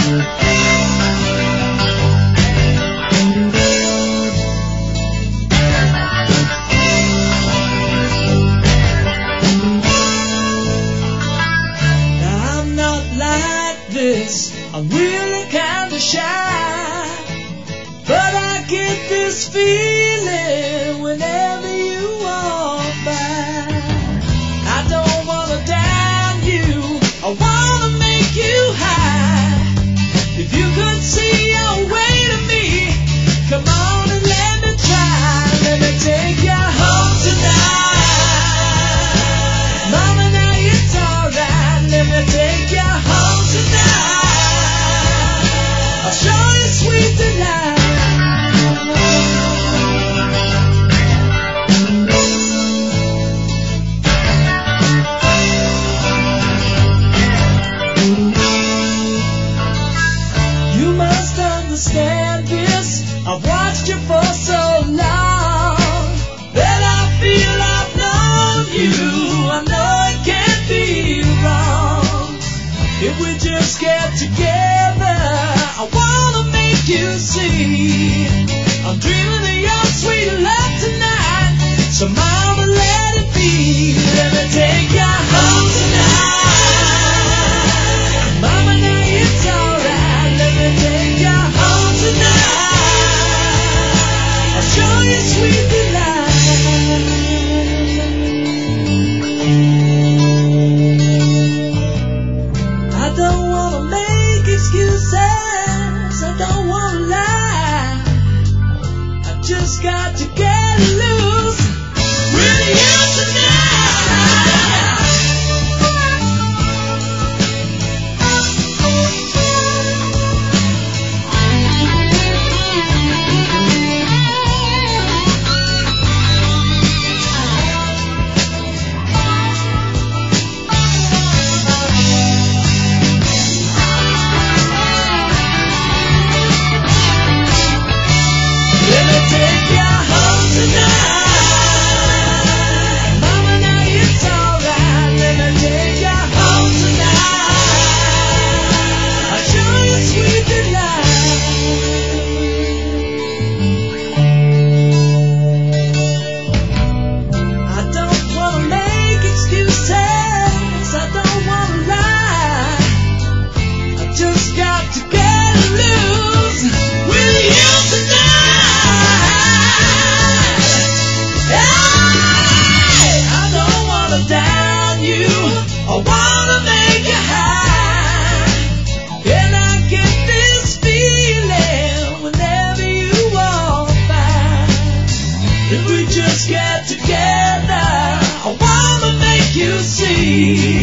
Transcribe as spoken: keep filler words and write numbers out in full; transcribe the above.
I'm really kinda shy, but I get this feeling whenever you walk by. I don't wanna down you, I wanna make you high. If you could see your way to me, come on and let me try. Let me take you home tonight. Mama, now it's alright. Let me take you home tonight. I'll show you sweet delight. You must understand this. I've watched you for so long that I feel I've known you. I know it can't be wrong. If we just get together, I wanna make you see I'm dreaming of your sweet love tonight. So mama, let it be. Let me take you home tonight. Mama, now it's alright. Let me take you home tonight. I'll show you sweet delight. I don't wanna make excuses, I don't wanna lie. I just got to get loose with you together, I wanna make you see